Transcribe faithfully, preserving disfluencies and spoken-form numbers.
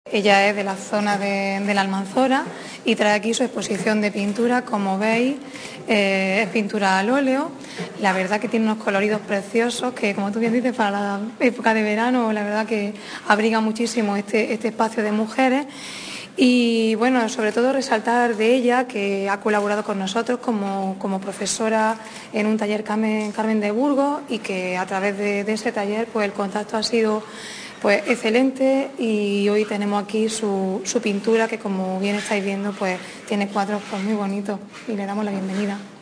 Ella es de la zona de, de la Almanzora y trae aquí su exposición de pintura. Como veis, eh, es pintura al óleo. La verdad que tiene unos coloridos preciosos que, como tú bien dices, para la época de verano, la verdad que abriga muchísimo este, este espacio de mujeres. Y bueno, sobre todo resaltar de ella que ha colaborado con nosotros como, como profesora en un taller Carmen, Carmen de Burgos, y que a través de, de ese taller pues el contacto ha sido pues excelente, y hoy tenemos aquí su, su pintura que, como bien estáis viendo, pues tiene cuadros pues muy bonitos, y le damos la bienvenida.